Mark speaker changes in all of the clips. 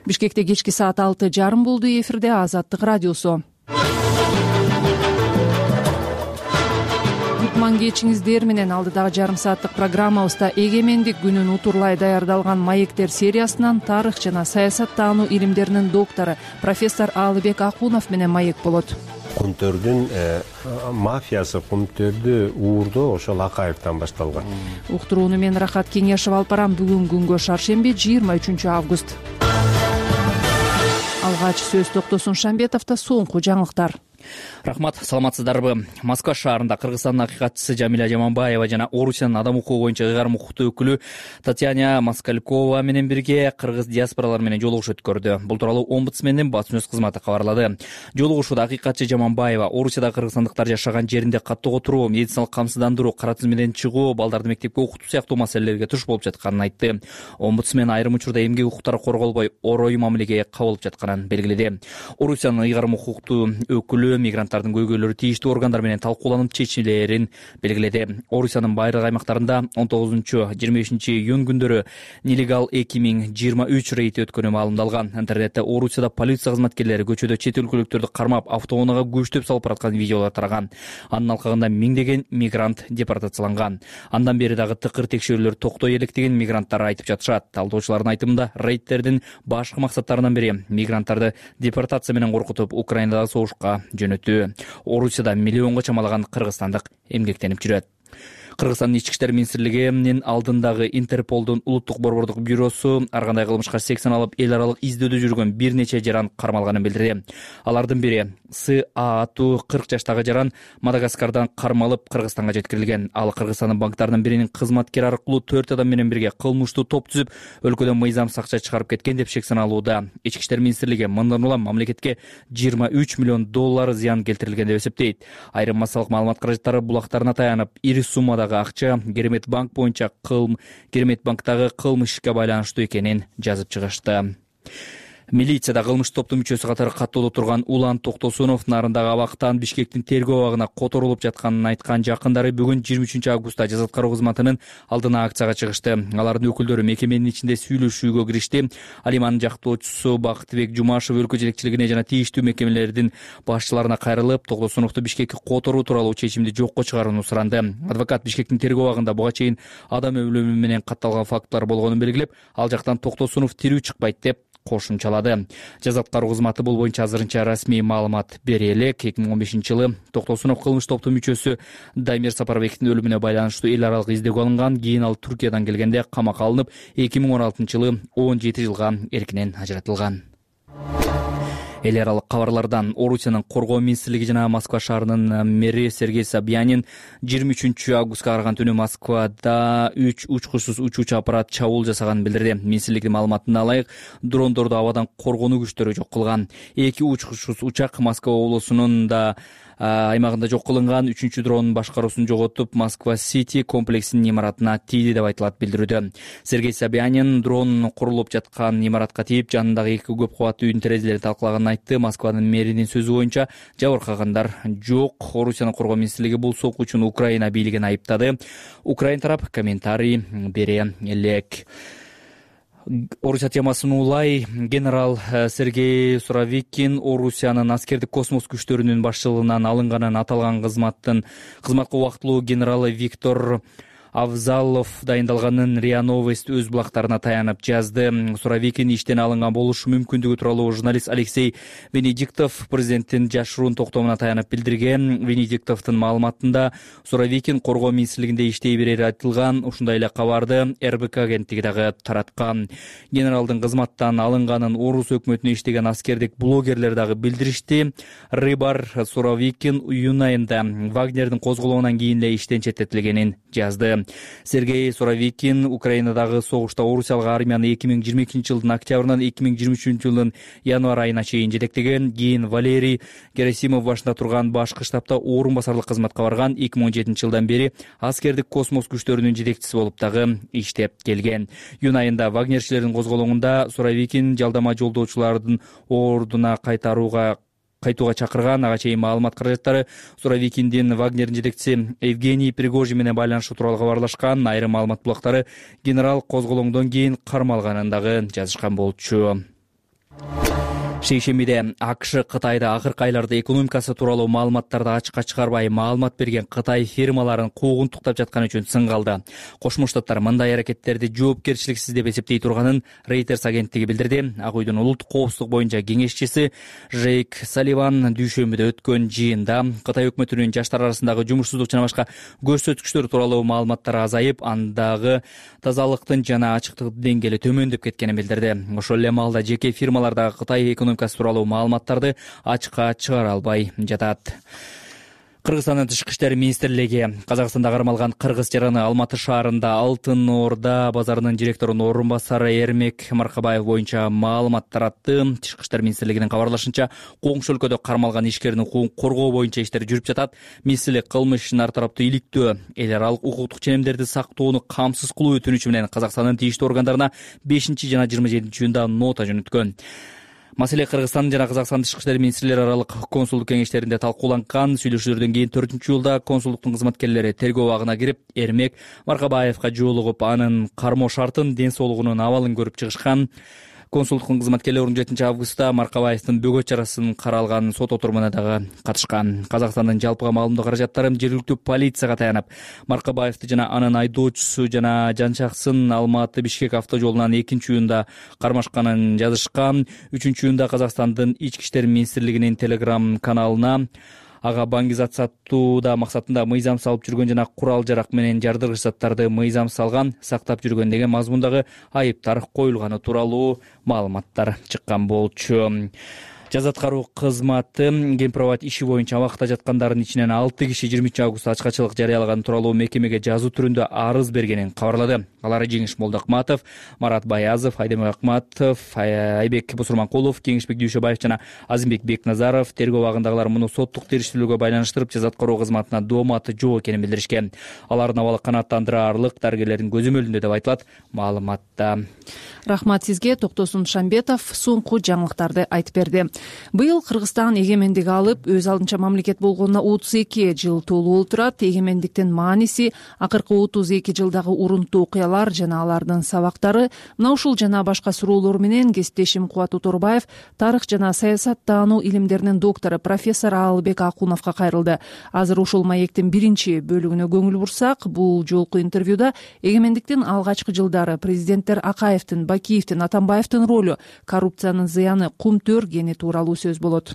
Speaker 1: Бишкекте кечки саат 6:30 болду. Эфирде Азаттык радиосу. Кутман кечиңиздер менен алдыдагы жарым сааттык программабызда эгемендик күнүн утурлай даярдалган маектер сериясынан тарых жана саясаттануу илимдеринин доктору профессор Алыбек Акунов менен маек болот.
Speaker 2: Кумтөрдүн мафиясы Кумтөрдү уурдоо ошол Акаевден башталган.
Speaker 1: Уктурууну мен Рахат Кеңешев алып барам. Бүгүн күнгө шаршемби 23 август. Алгач сөз Токтосун Шамбетовдо соңку жаңылыктар.
Speaker 3: Рахмат, саламатсыздарбы? Москва шаарында Кыргызстандын акыйкатчысы Жамиля Жаманбаева жана Орусиянын адам укугу боюнча ыйгарым укуктуу өкүлү Татьяна Москалькова менен бирге кыргыз диаспоралары менен жолугуш өткөрдү. Бул тууралуу омбудсмендин басма сөз кызматы кабарлады. Жолугушууда акыйкатчы Жаманбаева Орусияда кыргызстандыктар жашаган жеринде каттоого туруу, медициналык камсыздандыруу, кара тизмеден чыгуу, балдарды мектепке окутуу сыяктуу маселелерге туш болуп жатканын айтты. Омбудсмен айрым учурда эмгек укуктары корголбой, орой мамилеге кабылып жатканын белгиледи. Орусиянын ыйгарым укуктуу өкүлү мигранттардын көйгөйлөрү тийиштүү органдар менен талкууланып чечилерин белгиледи. Орусиянын байыркы аймактарында 19-25 июнь күндөрү нелегал 2023 рейд өткөнү маалымдалган. Интернетте Орусияда полиция кызматкерлери көчөдө чет өлкөлүктөрдү кармап, автоунаага күчтөп салып бараткан видеолор тараган. Анын алкагында миңдеген мигрант депортацияланган. Андан бери дагы тыкыр текшерүүлөр токтой электигин мигранттар айтып жатышат. Талдоочулардын айтымында рейдтердин башкы максаттарынан бири мигранттарды депортация менен коркутуп, Украинадагы согушка жөнөтүү. Орусияда миллионго чамалаган кыргызстандык эмгектенип жүрөт. Кыргызстандын ички иштер министрлигинин алдындагы Интерполдун улуттук борбордук бюросу ар кандай кылмышка сексен алып эл аралык издөөдө жүргөн бир нече жаран кармалганын билдирди. Алардын бири Ату 40 жаштагы жаран Мадагаскардан кармалып Кыргызстанга жеткирилген. Ал Кыргызстандын банктарынын биринин кызматкери аркылуу 4 адам менен бирге кылмыштуу топ түзүп, өлкөдөн мыйзамсыз акча чыгарып кеткен деп шектеналууда. Ички иштер министрлиги мындан улам мамлекетке 23 миллион доллар зыян келтирилген деп эсептейт. Айрым массалык маалымат каражаттары булактарына таянып, ири суммадагы акча Керемет банк боюнча Керемет банктагы кылмыш ишке байланыштуу экенин жазып чыгышты. Милицияда кылмыш топтун мүчөсү катары каттоодо турган Улан Токтосунов нарындагы абактан Бишкектин тергөө абагына которулуп жатканын айткан жакындары бүгүн 23 августта жаза аткаруу кызматынын алдына акцияга чыгышты. Алардын өкүлдөрү мекеменин ичинде сүйлөшүүгө киришти. Алиманын жактоочусу Бактыбек Жумашев өлкө жетекчилигине жана тийиштүү мекемелердин башчыларына кайрылып, Токтосуновду Бишкекке которуу тууралуу чечимди жокко чыгарууну суранды. Адвокат Бишкектин тергөө абагында буга чейин адам өлүмү менен катталган фактылар болгонун белгилеп, ал жактан Токтосунов тирүү чыкпайт деп кошумчалады. Жаза аткаруу кызматы бул боюнча азырынча расмий маалымат бере элек. 2015-жылы Токтосунов кылмыш топтун мүчөсү Дамир Сапарбековдун өлүмүнө байланыштуу эл аралык издөөгө алынган. Кийин ал Түркиядан келгенде камакка алынып, 2016-жылы 17 жылга эркинен ажыратылган. Эл аралык кабарлардан Орусиянын коргоо министрлиги жана Москва шаарынын мэри Сергей Собянин 23 августка караган түнү Москвада 3 учкучсуз учуучу аппарат чабуул жасаганын билдирди. Министрликтин маалыматына ылайык, дрондорду абадан коргонуу күчтөрү жок кылган. 2 учкучсуз учак Москва облусунун аймагында жок кылынган. 3-чү дронун башкаруусун жоготуп, Москва-Сити комплексинин имаратына тийди деп айтылат билдирүүдө. Сергей Собянин дрон курулуп жаткан имаратка тийип, жанындагы 2 көп кабаттуу үйдүн терезелерин талкалаганын айтты. Москванын мэринин сөзү боюнча жабыркагандар жок. Орусиянын коргоо министрлиги бул сокуучуну Украина бийлигин айыптады. Украин тарап комментарий бере элек. Орусия темасын улай генерал Сергей Суровикин Орусиянын аскердик космос күчтөрүнүн башчылыгынан алынганын аталган кызматка убактылуу генералы Виктор Авзалов дайындалганын РИА Новость өз булактарына таянып жазды. Суровикин иштен алынган болушу мүмкүндүгү тууралуу журналист Алексей Венедиктов президенттин жашыруун токтомуна таянып билдирген. Венедиктовдун маалыматында Суровикин коргоо министрлигинде иштей берери айтылган. Ушундай эле кабарды РБК агенттиги дагы тараткан. Генералдын кызматтан алынганын Орус өкмөтүнө иштеген аскердик блогерлер дагы билдиришти. Рыбар Суровикин июнь айында Вагнердин козголоонан кийин эле иштен четтетилгенин жазды. Сергей Суровикин Украинадагы согушта Орусиялык армияны 2022-жылдын октябрынан 2023-жылдын январь айына чейин жетектеген. Кийин Валерий Герасимов башында турган башкы штабта орун басарлык кызматка барган. 2017-жылдан бери аскердик космос күчтөрүнүн жетекчиси болуп дагы иштеп келген. Июнь айында вагнерчилердин козголоңунда Суровикин жалдама жолдоочулардын ордуна кайтууга чакырган. Ага чейин маалымат каражаттары Суровикиндин Вагнердин жетекчиси Евгений Пригожин менен байланышы тууралуу кабарлашкан. Айрым маалымат булактары генерал козголоңдон кийин кармалганын дагы жазышкан болчу. Шейшембиде АКШ Кытайда акыркы айларда экономикасы тууралуу маалыматтарды ачыкка чыгарбай маалымат берген Кытай фирмаларын куугунтуктап жатканы үчүн сынга алды. Кошмо Штаттар мындай аракеттерди жоопкерчиликсиз деп эсептей турганын Reuters агенттиги билдирди. Ак үйдүн улуттук коопсуздук боюнча кеңешчиси Джейк Салливан дүйшөмбүдө өткөн жыйында Кытай өкмөтүнүн жаштар арасындагы жумушсуздук жана башка көрсөткүчтөр тууралуу маалыматтар азайып, андагы тазалыктын жана ачыктыктын деңгээли төмөндөп кеткенин билдирди. Ошол эле маалда жеке фирмалардагы Кытай экономикасы тууралуу маалыматтарды ачыкка чыгара албай жатат. Кыргызстандын Тышкы иштер министрлиги Казакстанда кармалган кыргыз жараны Алматы шаарында Алтын Орда базарынын директорунун орун басары Эрмек Маркабаев боюнча маалымат таратты. Тышкы иштер министрлигинин кабарлашынча, коңшу өлкөдө кармалган ишкердин укугун коргоо боюнча иштер жүрүп жатат. Министрлик кылмыш ишин ар тараптуу иликтөө, эл аралык укуктук ченемдерди сактоону камсыз кылуу өтүнүчү менен Казакстандын тийиштүү органдарына 5 жана 27 июнда нота жөнөткөн. Маселе Кыргызстан жана Казакстан Тышкы иштер министрлери аралык консулдук кеңештеринде талкууланган. Сүйлөшүүлөрдөн кийин 4-июлда консулдуктун кызматкерлери тергөө абагына кирип, Эрмек Маркабаевга жолугуп, анын кармоо шартын, ден соолугунун абалын көрүп чыгышкан. Консулдуктун кызматкерлери 17 августта Маркабаевдин бөгөт чарасын каралган сот отурумуна дагы катышкан. Казакстандын жалпыга маалымдоо каражаттары жергиликтүү полицияга таянып, Маркабаевди жана анын айдоочусу жана жанчаксын Алматы Бишкек автожолунан 2-июнда кармашканын жазышкан. 3-июнда Казакстандын Ички иштер министрлигинин Telegram каналына ага баңгизат сатууда максатында мыйзам салып жүргөн жана курал-жарак менен жардыргыч заттарды мыйзам салган, сактап жүргөн деген мазмундагы айыптар коюлганы тууралуу маалыматтар чыккан болчу. Жаза аткаруу кызматы Гемпровод иши боюнча абакта жаткандардын ичинен 6 киши 20 августта ачкачылык жарыялаган тууралуу мекемеге жазуу түрүндө арыз бергенин кабарлады. Алар Жеңиш Молдокматов, Марат Баязов, Айдемек Акматов, Айбек Бусурманкулов, Кеңешбек Дүйшөбаев жана Азимбек Бекназаров. Тергөө абагындагылар муну соттук териштирүүгө байланыштырып, жаза аткаруу кызматына дооматы жок экенин билдиришкен. Алардын абалы канааттандыраарлык, дарыгерлердин көзөмөлүндө деп айтылат маалыматта.
Speaker 1: Рахмат сизге. Токтосун Шамбетов соңку жаңылыктарды айтып берди. Быйыл Кыргызстан эгемендик алып, өз алдынча мамлекет болгонуна 32 жыл толуп отурат. Эгемендиктин мааниси, акыркы 32 жылдагы урунттуу окуялар жана алардын сабактары. Мына ушул жана башка суроолор менен кесиптешим Кубат Уторбаев тарых жана саясаттануу илимдеринин доктору профессор Алыбек Акуновго кайрылды. Азыр ушул маектин биринчи бөлүгүнө көңүл бурсак, бул жолку интервьюда эгемендиктин алгачкы жылдары президенттер Акаевдин, Бакиевдин, Атамбаевдин ролу, коррупциянын зыяны, кум төргени тууралуу сөз болот.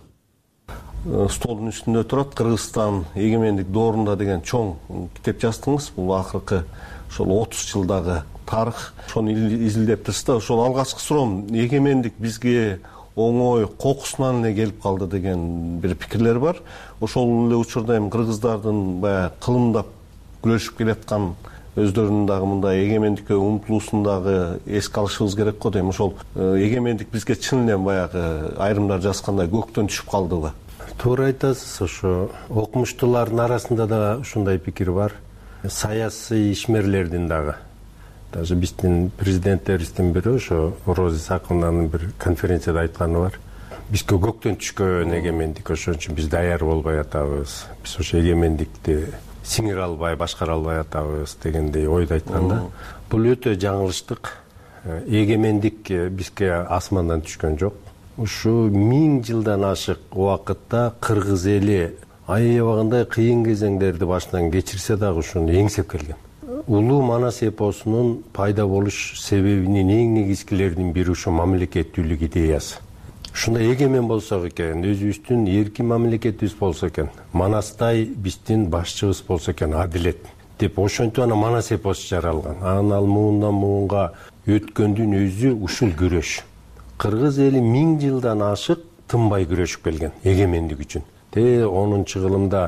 Speaker 2: Столдун үстүндө турат Кыргызстан эгемендик доорунда деген чоң китеп жаздыңыз. Бул акыркы ошол 30 жылдагы тарых. Ошону изилдептирсиз да, ошол алгачкы суроом, эгемендик бизге оңой кокусунан эле келип калды деген бир пикирлер бар. Ошол эле учурда эми кыргыздардын баягы кылымдап күрөшүп келаткан өздөрүнүн дагы мындай эгемендикке умтулуусун дагы эске алышыбыз керек го дейм. Ошол эгемендик бизге чын эле баягы айрымдар жазгандай көктөн түшүп калдыбы?
Speaker 4: Туура айтасыз. Ошо окумуштуулардын арасында да ушундай пикир бар. Саясий ишмерлердин дагы. Даже биздин президенттерибиздин бири ошо Роза Исаковнанын бир конференцияда айтканы бар. Бизге көктөн түшкөн эгемендик, ошон үчүн биз даяр болбой атабыз. Биз ошо эгемендикти сиңире албай, башкара албай атабыз дегендей ойду айткан да. Бул өтө жаңылыштык. Эгемендик бизге асмандан түшкөн жок. Ушу 1000 жылдан ашык убакытта кыргыз эли аябагандай кыйын кезеңдерди башынан кечирсе дагы ушуну эңсеп келген. Улуу Манас эпосунун пайда болуш себебинин эң негизгилеринин бири ушу мамлекеттүүлүк идеясы. Ушундай эгемен болсок экен, өзүбүздүн эркин мамлекетибиз болсо экен, Манастай биздин башчыбыз болсо экен, адилет деп ошентип ана Манас эпосу жаралган. Анан ал муундан муунга өткөндүн өзү ушул күрөш. Кыргыз эли 1000 жылдан ашык тынбай күрөшүп келген эгемендик үчүн. 10-кылымда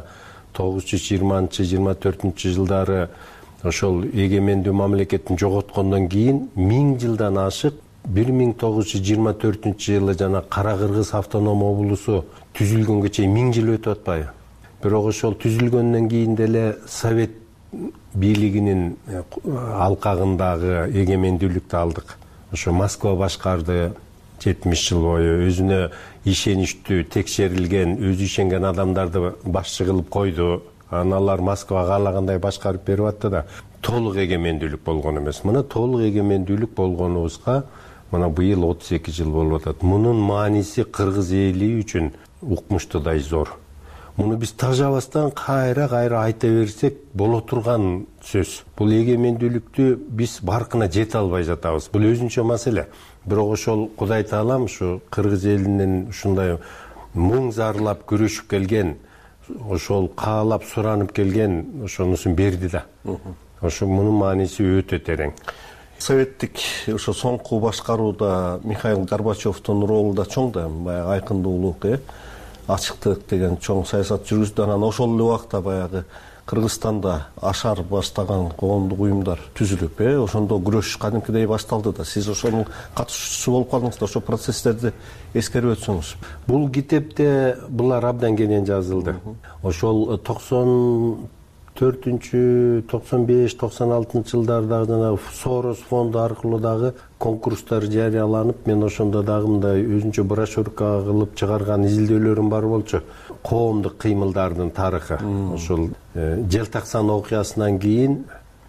Speaker 4: 920-24 жылдары ошол эгемендүү мамлекеттин жоготкондон кийин 1000 жылдан ашык 1924 жылы жана Кара Кыргыз автоном облусу түзүлгөнгө чейин 1000 жыл өтүп атпайбы? Бирок ошол түзүлгөндөн кийин деле Совет бийлигинин алкагындагы эгемендүүлүктү алдык. Ошо Москва башкарды 70 жыл бою, өзүнө ишеничтүү, текшерилген, өзү ишенген адамдарды башчы кылып койду. Аналар Москвага каалагандай башкарып берип атты да, толук эгемендүүлүк болгон эмес. Мына толук эгемендүүлүк болгонубузга мына быйыл 32 жыл болуп атат. Мунун мааниси кыргыз эли үчүн укмуштуудай зор. Муну биз тажабастан кайра айта берсек боло турган сөз. Бул эгемендүүлүктү биз баркына жете албай жатабыз. Бул өзүнчө маселе. Бирок ошол Кудай Таалам ушу кыргыз элинин ушундай муң зарлап күрөшүп келген, ошол каалап суранып келген ошонусун берди да. Ошо мунун мааниси өтө терең.
Speaker 2: Советтик ошо соңку башкарууда Михаил Горбачевдун ролу да чоң да, баягы айкындуулук, ачыктык деген чоң саясат жүргүздү. Анан ошол эле убакта баягы Кыргызстанда ашар баштаган коомдук уюмдар түзүлүп, ошондо күрөш кадимкидей башталды да. Сиз ошонун катышуучусу болуп калдыңыз да, ошо процесстерди эскерип өтсөңүз.
Speaker 4: Бул китепте булар абдан кенен жазылды. Ошол 94-95-96 жылдардагы жана Сорос фонду аркылуу дагы конкурстар жарыяланып, мен ошондо дагы мындай өзүнчө брошюрка кылып чыгарган изилдөөлөрүм бар болчу. Коомдук кыймылдардын тарыхы. Ошол Желтаксан окуясынан кийин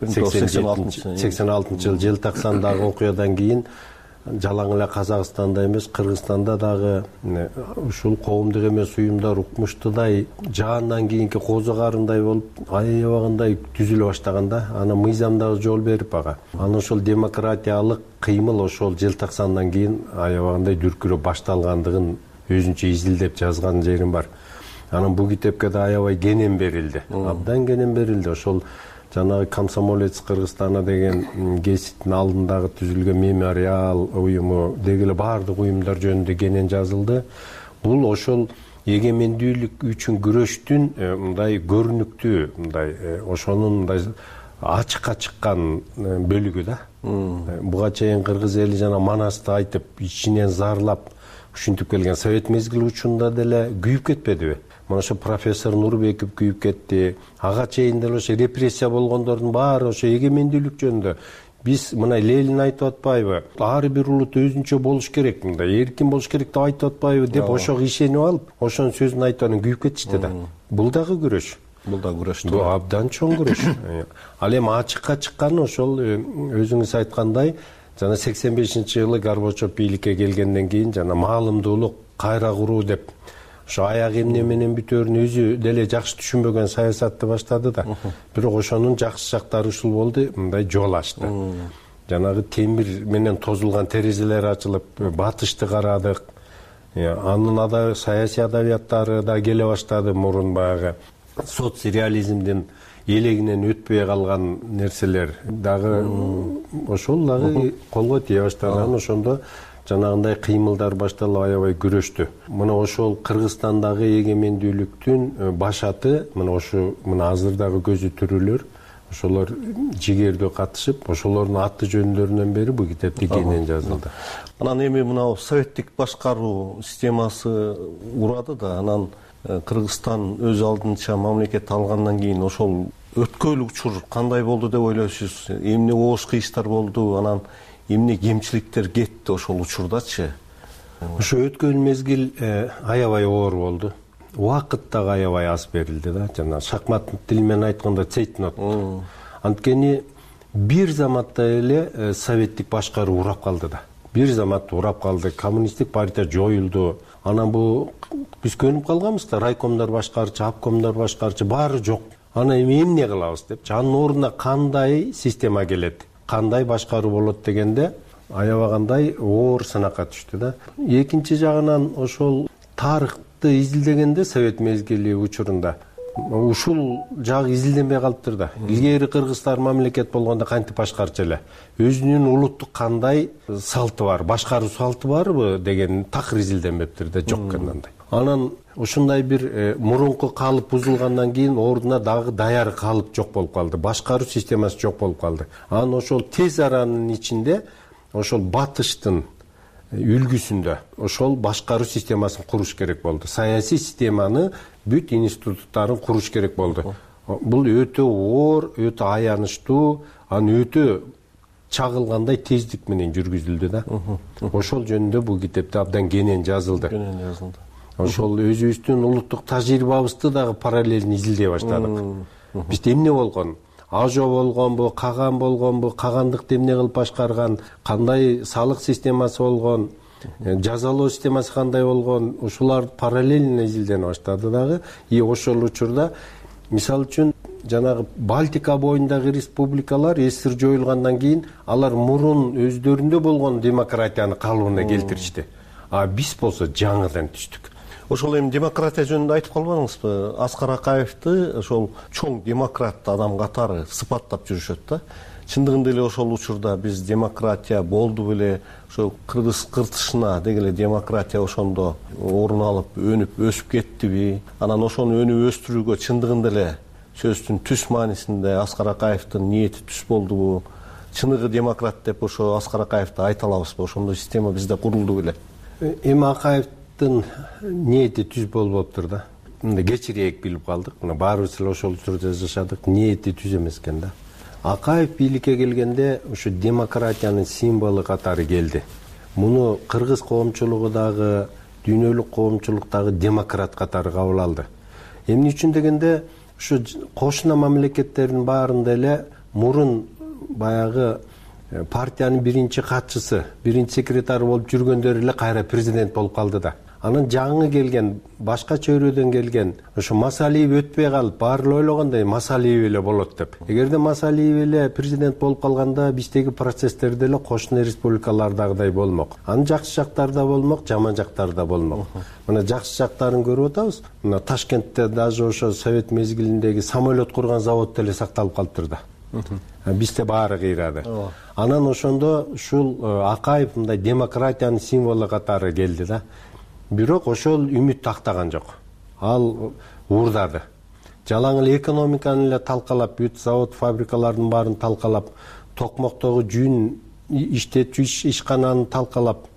Speaker 4: 86 жыл Желтаксандагы окуядан кийин жалаң эле Казакстанда эмес, Кыргызстанда дагы ушул коомдук эмес уюмдар укмуштуудай жаандан кийинки козу карындай болуп, аябагандай түзүлө баштаганда, ана мыйзам дагы жол берип ага. Анан ошол демократиялык кыймыл ошол Желтаксандан кийин аябагандай дүркүрөп башталгандыгын өзүнчө изилдеп жазган жерим бар. Анан бул китепке да аябай кенен берилди. Абдан кенен берилди. Ошол жанагы Комсомолец Кыргызстана деген гезиттин алдындагы түзүлгөн мемориал уюму дегеле баардык уюмдар жөнүндө кенен жазылды. Бул ошол эгемендүүлүк үчүн күрөштүн мындай көрүнүктүү, мындай ошонун мындай ачыкка чыккан бөлүгү да. Буга чейин кыргыз эли жана Манасты айтып, ичинен зарлап ушинтип келген Совет мезгили учунда деле күйүп кетпедиби? Мына ошо профессор Нурбеков күйүп кетти. Ага чейин деле ошо репрессия болгондордун баары ошо эгемендүүлүк жөнүндө. Биз мына Ленин айтып атпайбы? Ар бир улут өзүнчө болуш керек, мындай эркин болуш керек деп айтып атпайбы деп ошого ишенип алып, ошонун сөзүн айтып анан күйүп кетишти да. Бул дагы күрөш.
Speaker 2: Бул да күрөш.
Speaker 4: Бул абдан чоң күрөш. Ал эми ачыкка чыккан ошол өзүңүз айткандай, жана 85-жылы Горбачев бийликке келгенден кийин жана маалымдуулук кайра куруу деп ошо аяк эмне менен бүтөөрүн өзү деле жакшы түшүнбөгөн саясатты баштады да. Бирок ошонун жакшы жактары ушул болду, мындай жол ачты. Жанагы темир менен тозулган терезелер ачылып, батышты карадык. Анын саясий адабияттары да келе баштады, мурун баягы соцреализмдин элегинен өтпөй калган нерселер дагы ошол дагы колго тие баштады. Анан ошондо жанагындай кыймылдар башталып аябай күрөштү. Мына ошол Кыргызстандагы эгемендүүлүктүн башаты, мына азырдагы көзү түрүлөр, ошолор жигердүү катышып, ошолордун аты жөндөрүнөн бери бул китепте кенен жазылды.
Speaker 2: Анан эми мына советтик башкаруу системасы урады да, анан Кыргызстан өз алдынча мамлекет алгандан кийин ошол өткөйлүк учур кандай болду деп ойлойсуз? Эмне оош кыйыштар болду, анан эмне кемчиликтер кетти ошол учурдачы?
Speaker 4: Ошо өткөн мезгил аябай оор болду. Убакыт дагы аябай аз берилди да, жана шахмат тили менен айтканда цейтнот. Анткени бир заматта эле советтик башкаруу урап калды да. Бир заматта урап калды, коммунисттик партия жоюлду. Анан бул биз көнүп калганбыз да, райкомдор башкарчы, обкомдор башкарчы баары жок. Анан эми эмне кылабыз деп, анын ордуна кандай система келет, кандай башкаруу болот дегенде аябагандай оор сынакка түштү да. Экинчи жагынан ошол тарыхты изилдегенде совет мезгили учурунда ушул жагы изилденбей калыптыр да. Илгери кыргыздар мамлекет болгондо кантип башкарчу эле, өзүнүн улуттук кандай салты бар, башкаруу салты барбы деген такыр изилденбептир да, жок кандай. Анан ушундай бир мурунку калып бузулгандан кийин ордуна дагы даяр калып жок болуп калды, башкаруу системасы жок болуп калды. Анан ошол тез аранын ичинде ошол батыштын үлгүсүндө ошол башкаруу системасын куруш керек болду. Саясий системаны, бүт институттарын куруш керек болду. Бул өтө оор, өтө аянычтуу, анан өтө чагылгандай тездик менен жүргүзүлдү да. Ошол жөнүндө бул китепте абдан кенен жазылды. Ошол өзүбүздүн улуттук тажрыйбабызды дагы параллелин изилдей баштадык. Бизде эмне болгон? ажо болгонбу, каган болгонбу, кагандыкты эмне кылып башкарган, кандай салык системасы болгон, жазалоо системасы кандай болгон, ушулар параллельно изилдене баштады дагы. И ошол учурда мисалы үчүн жанагы Балтика боюндагы республикалар СССР жоюлгандан кийин алар мурун өздөрүндө болгон демократияны калыбына келтиришти. А биз болсо жаңыдан түштүк.
Speaker 2: Ошол эми демократия жөнүндө айтып калбадыңызбы? Аскар Акаевди ошол чоң демократ адам катары сыпаттап жүрүшөт да. Чындыгында эле ошол учурда биз демократия болду беле, ошо кыргыз кыртышына дегеле демократия ошондо орун алып, өнүп, өсүп кеттиби? Анан ошону өнүп өстүрүүгө чындыгында эле сөздүн түз маанисинде Аскар Акаевдин ниети түз болдубу? Чыныгы демократ деп ошо Аскар Акаевди айта алабызбы? Ошондой система бизде курулду беле?
Speaker 4: Эми Акаевдин ниети түз болуптур да. Мындай кечирээк билип калдык. Мына баарыбыз эле ошол учурда жашадык. Ниети түз эмес экен да. Акаев бийликке келгенде ушу демократиянын символу катары келди. Муну кыргыз коомчулугу дагы, дүйнөлүк коомчулук дагы демократ катары кабыл алды. Эмне үчүн дегенде, ушу кошуна мамлекеттердин баарында эле мурун баягы партиянын биринчи катчысы, биринчи секретары болуп жүргөндөр эле кайра президент болуп калды да. Анан жаңы келген, башка чөйрөдөн келген, ошо Масалиев өтпөй калып, баары ойлогондой Масалиев эле болот деп. Эгерде Масалиев эле президент болуп калганда, биздеги процесстерде эле кошуна республикалардагыдай болмок. Анын жакшы жактары да болмок, жаман жактары да болмок. Мына жакшы жактарын көрүп атабыз. Мына Ташкентте даже ошо совет мезгилиндеги самолет курган завод деле сакталып калыптыр да. Бизде баары кыйрады. Анан ошондо ушул Акаев мындай демократиянын символу катары келди да. Бирок ошол үмүт тактаган жок. Ал уурдады. Жалаң эле экономиканы эле талкалап, бүт завод фабрикалардын баарын талкалап, токмоктогу жүн иштетүү ишкананы талкалап,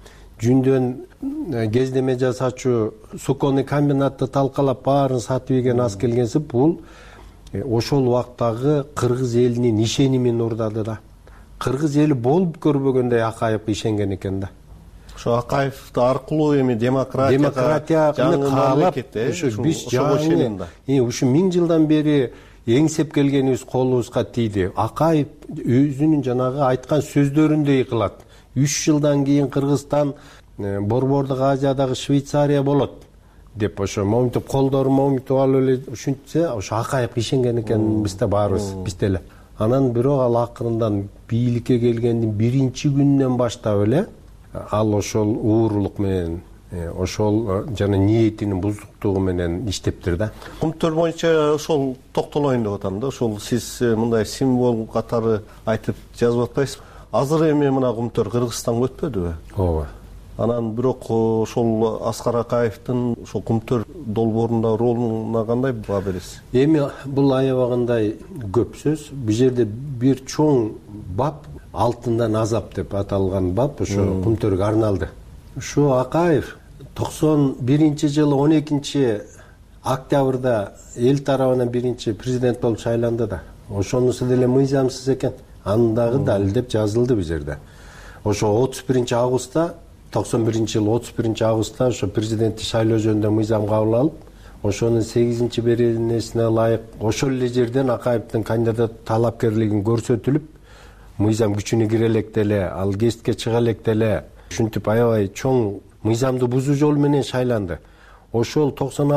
Speaker 4: жүндөн кездеме жасачу суконный комбинатты талкалап, баарын сатып ийген аз келгенси бул ошол убактагы кыргыз элинин ишенимин уурдады да. Кыргыз эли болуп көрбөгөндөй Акаевге ишенген экен да.
Speaker 2: Ошо Акаев аркылуу эми демократияны
Speaker 4: каалап, биз ушу 1000 жылдан бери эңсеп келгенибиз колубузга тийди. Акаев өзүнүн жанагы айткан сөздөрүндөй кылат. 3 жылдан кийин Кыргызстан Борбордук Азиядагы Швейцария болот деп ошо моминтип колдорун моминтип алып эле ушинтсе, ошо Акаев ишенген экен бизде баарыбыз, бизде эле. Анан бирок ал акырындан бийликке келгендин биринчи күнүнөн баштап эле ал ошол уурулук менен, ошол жана ниетинин бузуктугу менен иштептир да.
Speaker 2: Кумтөр боюнча ошол токтолоюн деп атам да. Ошол сиз мындай символ катары айтып жазып атпайсызбы? Азыр эми мына Кумтөр Кыргызстанга өтпөдүбү?
Speaker 4: Ооба.
Speaker 2: Анан бирок ошол Аскар Акаевдин ошол Кумтөр долбоорунда ролуна кандай баа бересиз?
Speaker 4: Эми бул аябагандай көп сөз. Бул жерде бир чоң бап, алтындан азап деп аталган бап ошо Кумтөргө арналды. Ушу Акаев 91-жылы 12 октябрда эл тарабынан биринчи президент болуп шайланды да. Ошонусу деле мыйзамсыз экен. Андагы далилдеп жазылды бул жерде. Ошо 31 августта 91-жылы 31 августта ошо президенттик шайлоо жөнүндө мыйзам кабыл алып, ошонун 8-беренесине ылайык ошол эле жерден Акаевдин кандидат талапкерлигин көрсөтүлүп, мыйзам күчүнө кире электе эле, ал кесипке чыга электе эле, ушинтип аябай чоң мыйзамды бузуу жолу менен шайланды. Ошол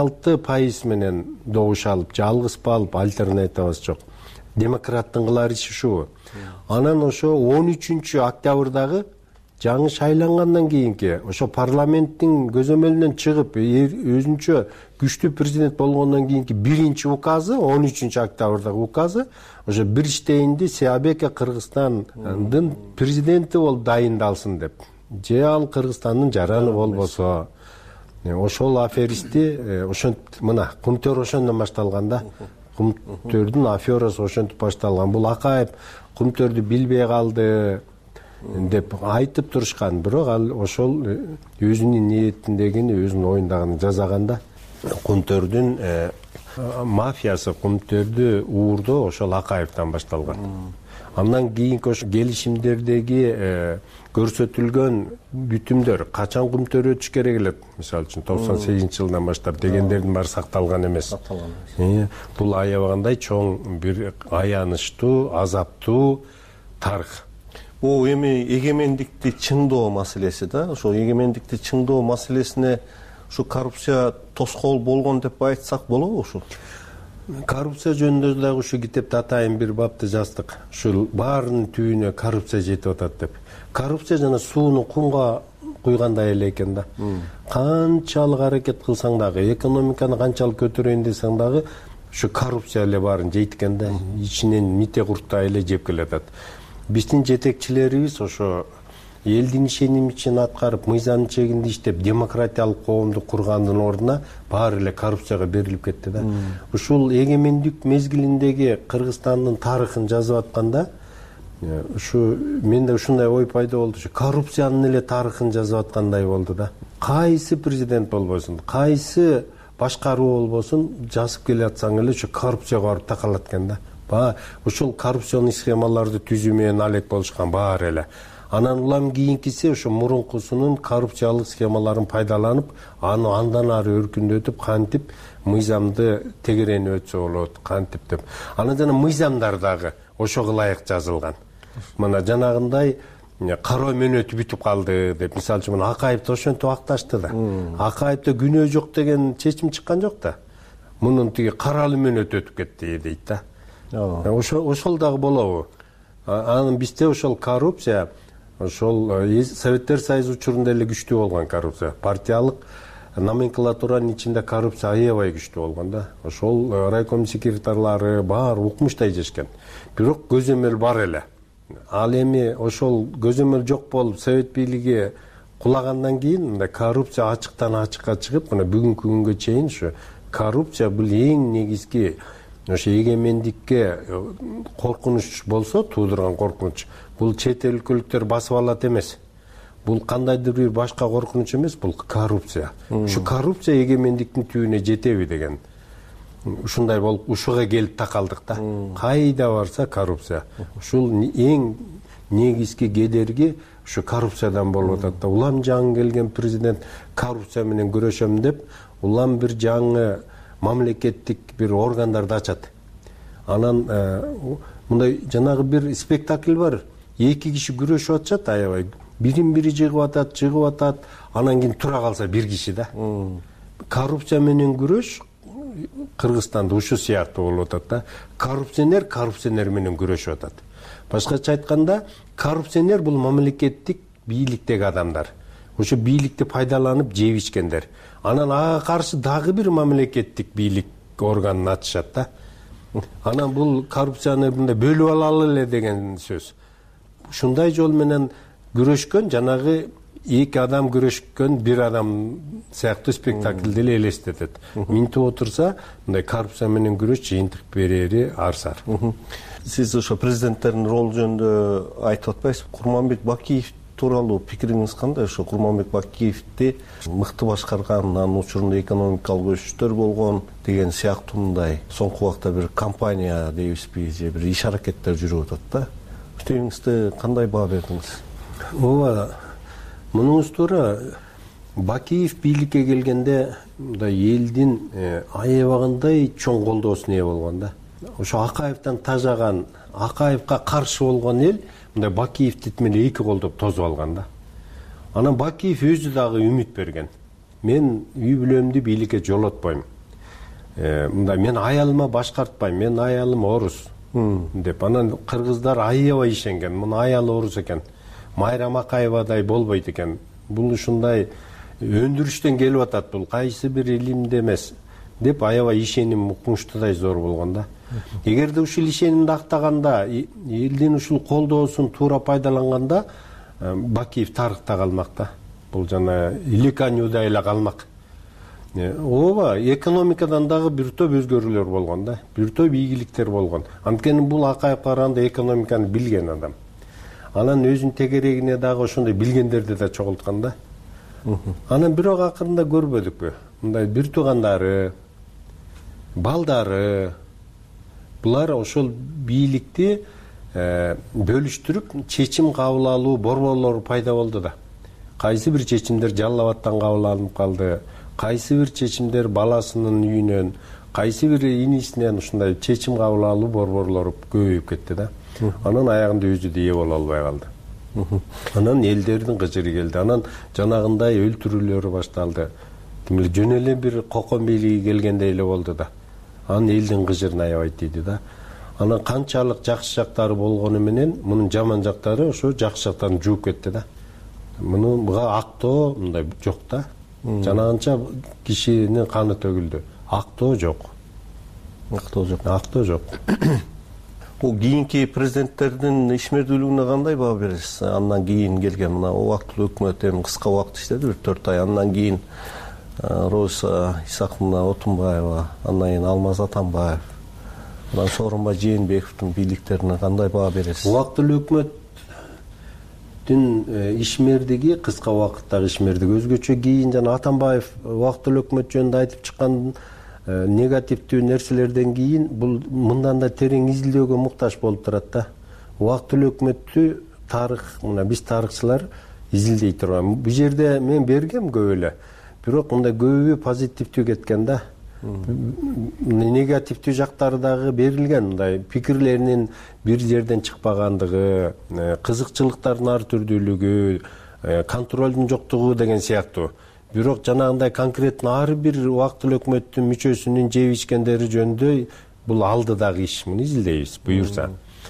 Speaker 4: 96% менен добуш алып, жалгызпа алып, альтернативасы жок. Демократтын кылар иши ушубу. Анан ошо 13 октябрдагы жаңы шайлангандан кийинки ошо парламенттин көзөмөлүнөн чыгып, өзүнчө күчтүү президент болгондон кийинки биринчи указы, 13 октябрдагы указы, ошо бир иштейинди Сеабеке Кыргызстандын президенти болуп дайындалсын деп. Же ал Кыргызстандын жараны болбосо. Ошол аферисти ошентип мына Кумтөр ошондон башталган да. Кумтөрдүн аферасы ошентип башталган. Бул Акаев Кумтөрдү билбей калды деп айтып турушкан, бирок ал ошол өзүнүн ниетиндегини, өзүнүн оюндагын жазаганда. Кумтөрдүн мафиясы, Кумтөрдү уурдоо ошол Акаевден башталган. Андан кийинки ошо келишимдердеги көрсөтүлгөн бүтүмдөр качан көмтөрөтүш керек эле, мисалы үчүн 98-жылдан баштап дегендердин баары сакталган эмес. Бул аябагандай чоң бир аянычтуу, азаптуу тарых.
Speaker 2: Бул эми эгемендикти чыңдоо маселеси да. Ошо эгемендикти чыңдоо маселесине ушу коррупция тоскоол болгон деп айтсак болобу ушул?
Speaker 4: Коррупция жөнүндө дагы ушу китепте атайын бир бапты жаздык. Ушул баарынын түбүнө коррупция жетип атат деп. Коррупция жана сууну кумга куйгандай эле экен да. Канчалык аракет кылсаң дагы, экономиканы канчалык көтөрөйүн десең дагы, ушу коррупция эле баарын жейт экен да. Ичинен мите курттай эле жеп келатат. Биздин жетекчилерибиз ошо элдин ишеними үчүн аткарып, мыйзамдын чегинде иштеп, демократиялык коомду кургандын ордуна баары эле коррупцияга берилип кетти да. Ушул эгемендик мезгилиндеги Кыргызстандын тарыхын жазып атканда, ушу менде ушундай ой пайда болду. Ушу коррупциянын эле тарыхын жазып аткандай болду да. Кайсы президент болбосун, кайсы башкаруу болбосун, жазып келе атсаң эле ушу коррупцияга барып такалат экен да. Ушул коррупционный схемаларды түзүү менен алек болушкан баары эле. Анан улам кийинкиси ошо мурункусунун коррупциялык схемаларын пайдаланып, аны андан ары өркүндөтүп, кантип мыйзамды тегеренип өтсө болот, кантип деп. Анан жана мыйзамдар дагы ошого ылайык жазылган. Мына жанагындай кароо мөөнөтү бүтүп калды деп, мисалы үчүн Акаевди ошентип акташты да. Акаевде күнөө жок деген чечим чыккан жок да. Мунун тиги каралуу мөөнөтү өтүп кетти дейт да. Ошол дагы болобу? Анын бизде ошол коррупция, ошол Советтер Союзу учурунда эле күчтүү болгон коррупция. Партиялык номенклатуранын ичинде коррупция аябай күчтүү болгон да. Ошол райком секретарлары баары укмуштай жешкен. Бирок көзөмөл бар эле. Ал эми ошол көзөмөл жок болуп, Совет бийлиги кулагандан кийин мындай коррупция ачыктан ачыкка чыгып, мына бүгүнкү күнгө чейин ушу коррупция бул эң негизги ошо эгемендикке коркунуч болсо, туудурган коркунуч. Бул чет өлкөлүктөр басып алат эмес. Бул кандайдыр бир башка коркунуч эмес, бул коррупция. Ушу коррупция эгемендиктин түбүнө жетеби деген. Ушундай болуп, ушуга келип такалдык да. Кайда барса коррупция. Ушул эң негизги кедерги ушу коррупциядан болуп атат да. Улам жаңы келген президент коррупция менен күрөшөм деп, улам бир жаңы мамлекеттик бир органдарды ачат. Анан мындай жанагы бир спектакль бар. Эки киши күрөшүп атышат аябай. Бирин-бири жыгып атат, анан кийин тура калса бир киши да. Коррупция менен күрөш Кыргызстанда ушу сыяктуу болуп атат да. Коррупционер менен күрөшүп атат. Башкача айтканда, коррупционер бул мамлекеттик бийликтеги адамдар. Ошо бийликти пайдаланып жеп ичкендер. Анан ага каршы дагы бир мамлекеттик бийлик органын ачышат да. Анан бул коррупцияны мындай бөлүп алалы эле деген сөз. Ушундай жол менен күрөшкөн, жанагы эки адам күрөшкөн бир адам сыяктуу спектакльди эле элестетет. Минтип отурса, мындай коррупция менен күрөш жыйынтык берери арзар.
Speaker 2: Сиз ошо президенттердин ролу жөнүндө айтып атпайсызбы? Курманбек Бакиев тууралуу пикириңиз кандай? Ошо Курманбек Бакиевди мыкты башкарган, анын учурунда экономикалык өсүштөр болгон деген сыяктуу мындай соңку убакта бир компания дейбизби, же бир иш аракеттер жүрүп атат да. Өтөңүздө кандай баа бердиңиз?
Speaker 4: Ооба, мунуңуз туура. Бакиев бийликке келгенде мындай элдин аябагандай чоң колдоосуна ээ болгон да. Ошо Акаевден тажаган, Акаевга каршы болгон эл мындай Бакиевди менен эки колдоп тосуп алган да. Анан Бакиев өзү дагы үмүт берген. Мен үй бүлөмдү бийликке жолотпойм. Мындай мен аялыма башкартпайм, мен аялым орус деп. Анан кыргыздар аябай ишенген. Муну аялы орус экен. Майрам Акаевадай болбойт экен. Бул ушундай өндүрүштөн келип атат, бул кайсы бир илимде эмес деп аябай ишеним укмуштуудай зор болгон да. Эгерде ушул ишенимди актаганда, элдин ушул колдоосун туура пайдаланганда, Бакиев тарыхта калмак да. Бул жана Иликанюдай эле калмак. Ооба, экономикадан дагы бир топ өзгөрүүлөр болгон да. Бир топ ийгиликтер болгон. Анткени бул Акаев караганда экономиканы билген адам. Анан өзүнүн тегерегине дагы ошондой билгендерди да чогулткан да. Анан бирок акырында көрбөдүкпү? Мындай бир туугандары, балдары, булар ошол бийликти бөлүштүрүп чечим кабыл алуу борборлору пайда болду да. Кайсы бир чечимдер Жалал Абадтан кабыл алынып калды, кайсы бир чечимдер баласынын үйүнөн, кайсы бир инисинен ушундай чечим кабыл алуу борборлору көбөйүп кетти да. Анан аягында өзү да ээ боло албай калды. Анан элдердин кыжыры келди. Анан жанагындай өлтүрүүлөр башталды. Демек жөн эле бир кокон бийлиги келгендей эле болду да. Анан элдин кыжырын аябай тийди да. Анан канчалык жакшы жактары болгону менен мунун жаман жактары ошо жакшы жактарын жууп кетти да. Буга актоо мындай жок да. Жанагынча кишинин каны төгүлдү. Актоо жок. Актоо жок.
Speaker 2: Бул кийинки президенттердин ишмердүүлүгүнө кандай баа бересиз? Андан кийин келген мына убактылуу өкмөт эми кыска убакыт иштеди, 4 ай. Андан кийин Роза Исаковна Отунбаева, андан кийин Алмаз Атамбаев, анан Сооронбай Жээнбековдун бийликтерине кандай баа бересиз?
Speaker 4: Убактылуу өкмөттүн ишмердиги, кыска убакыттагы ишмердиги өзгөчө. Кийин жана Атамбаев убактылуу өкмөт жөнүндө айтып чыккан негативдүү нерселерден кийин бул мындан да терең изилдөөгө муктаж болуп турат да. Убактылуу өкмөттү тарых, мына биз тарыхчылар изилдей турган. Бул жерде мен бергем көп эле. Бирок мындай көбү позитивдүү кеткен да. Негативдүү жактары дагы берилген, мындай пикирлеринин бир жерден чыкпагандыгы, кызыкчылыктардын ар түрдүүлүгү, контролдун жоктугу деген сыяктуу. Бирок жанагындай конкретно ар бир убактылуу өкмөттүн мүчөсүнүн жеп ичкендери жөнүндө бул алдыдагы иш. Муну изилдейбиз буюрса.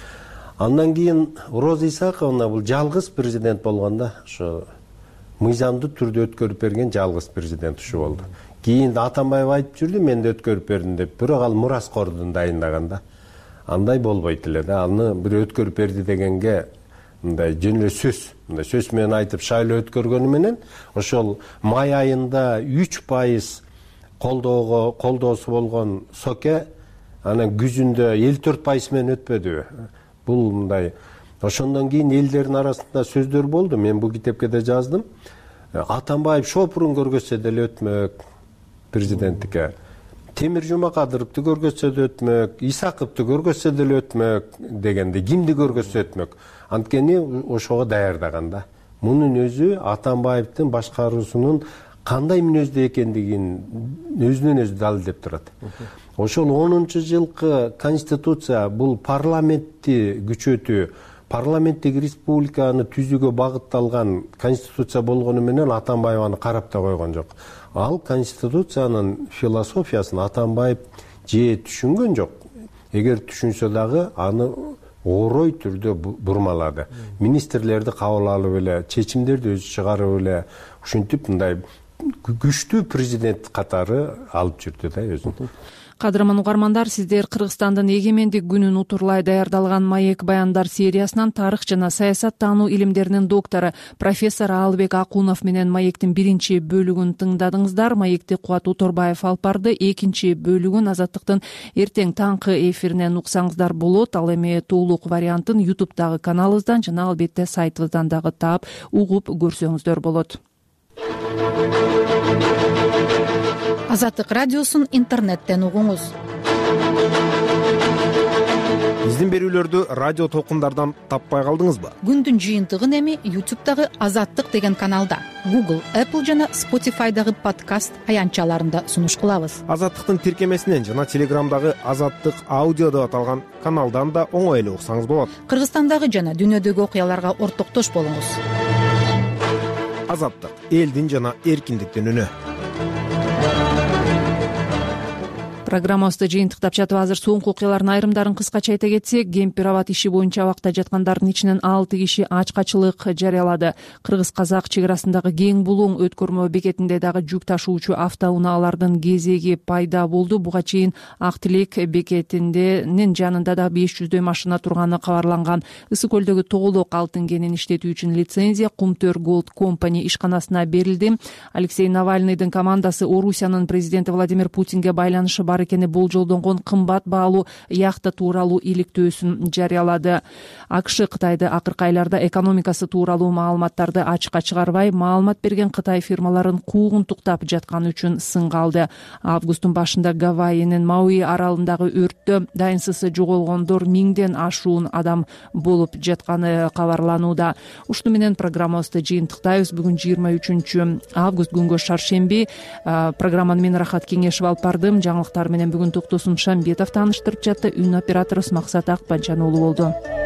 Speaker 4: Андан кийин Роза Исаковна бул жалгыз президент болгон да. Ошо мыйзамдуу түрдө өткөрүп берген жалгыз президент ушу болду. Кийин Атамбаев айтып жүрдү, мен да өткөрүп бердим деп. Бирок ал мураскордун дайындаган да. Андай болбойт эле да. Аны бир өткөрүп берди дегенге мындай жөн эле мындай сөз менен айтып шайлоо өткөргөнү менен ошол май айында 3% колдоосу болгон Соке анан күзүндө 54% менен өтпөдү. Бул мындай. Ошондон кийин элдердин арасында сөздөр болду. Мен бул китепке да жаздым. Атамбаев шопурун көргөзсө деле өтмөк президенттикке. Темир Жумакадыровду көргөзсө да өтмөк, Исаковду көргөзсө деле өтмөк дегенде, кимди көргөзсө өтмөк. Анткени ошого даярдаган да. Мунун өзү Атамбаевдин башкаруусунун кандай мүнөздө экендигин өзүнөн өзү далилдеп турат. Ошол 10-жылкы конституция бул парламентти күчөтүү, парламенттик республиканы түзүүгө багытталган конституция болгону менен Атамбаев аны карап да койгон жок. Ал конституциянын философиясын Атамбаев же түшүнгөн жок. Эгер түшүнсө дагы аны орой түрдө бурмалады. Министрлерди кабыл алып эле, чечимдерди өзү чыгарып эле, ушинтип мындай күчтүү президент катары алып жүрдү да өзүн.
Speaker 1: Кадырман угармандар, сиздер Кыргызстандын эгемендик күнүн утурлай даярдалган маек баяндар сериясынан тарых жана саясат таануу илимдеринин доктору профессор Аалбек Акунов менен маектин биринчи бөлүгүн тыңдадыңыздар. Маекти Кубат Уторбаев алып барды. Экинчи бөлүгүн Азаттыктын эртең таңкы эфиринен уксаңыздар болот. Ал эми толук вариантын YouTube'дагы каналыбыздан жана албетте сайтыбыздан дагы таап угуп көрсөңүздөр болот.
Speaker 5: Азаттык радиосун интернеттен угуңуз.
Speaker 6: Биздин берүүлөрдү радио толкундардан таппай калдыңызбы?
Speaker 5: Күндүн жыйынтыгын эми YouTube'дагы Азаттык деген каналда, Google, Apple жана Spotify'дагы подкаст аянтчаларында сунуш кылабыз.
Speaker 6: Азаттыктын тиркемесинен жана Телеграмдагы Азаттык аудио деп аталган каналдан да оңой эле уксаңыз болот.
Speaker 5: Кыргызстандагы жана дүйнөдөгү окуяларга ортоктош болуңуз.
Speaker 6: Азаттык — элдин жана эркиндиктин үнү.
Speaker 1: Программабызды жыйынтыктап жатып азыр соңку окуялардын айрымдарын кыскача айта кетсек, Кемпир Абад иши боюнча абакта жаткандардын ичинен 6 киши ачкачылык жарыялады. Кыргыз-казак чек арасындагы кең булуң өткөрмө бекетинде дагы жүк ташуучу автоунаалардын кезеги пайда болду. Буга чейин Ак Тилек бекетинин жанында да 500 машина турганы кабарланган. Ысык көлдөгү тоголок алтын кенин иштетүү үчүн лицензия Кумтөр Gold Company ишканасына берилди. Алексей Навальныйдын командасы Орусиянын президенти Владимир Путинге байланышы бар бар экени болжолдонгон кымбат баалуу яхта тууралуу иликтөөсүн жарыялады. АКШ Кытайды акыркы айларда экономикасы тууралуу маалыматтарды ачыкка чыгарбай, маалымат берген Кытай фирмаларын куугунтуктап жатканы үчүн сынга алды. Августтун башында Гавайинин Мауи аралындагы өрттө дайынсыз жоголгондор 1000ден ашуун адам болуп жатканы кабарланууда. Ушуну менен программабызды жыйынтыктайбыз. Бүгүн 23 август күнгө шаршемби. Программаны мен Рахат Кеңешов алып бардым. Жаңылыктар менен бүгүн Токтосун Шамбетов тааныштырып жатты. Үн операторубуз Максат Акпанчан уулу болду.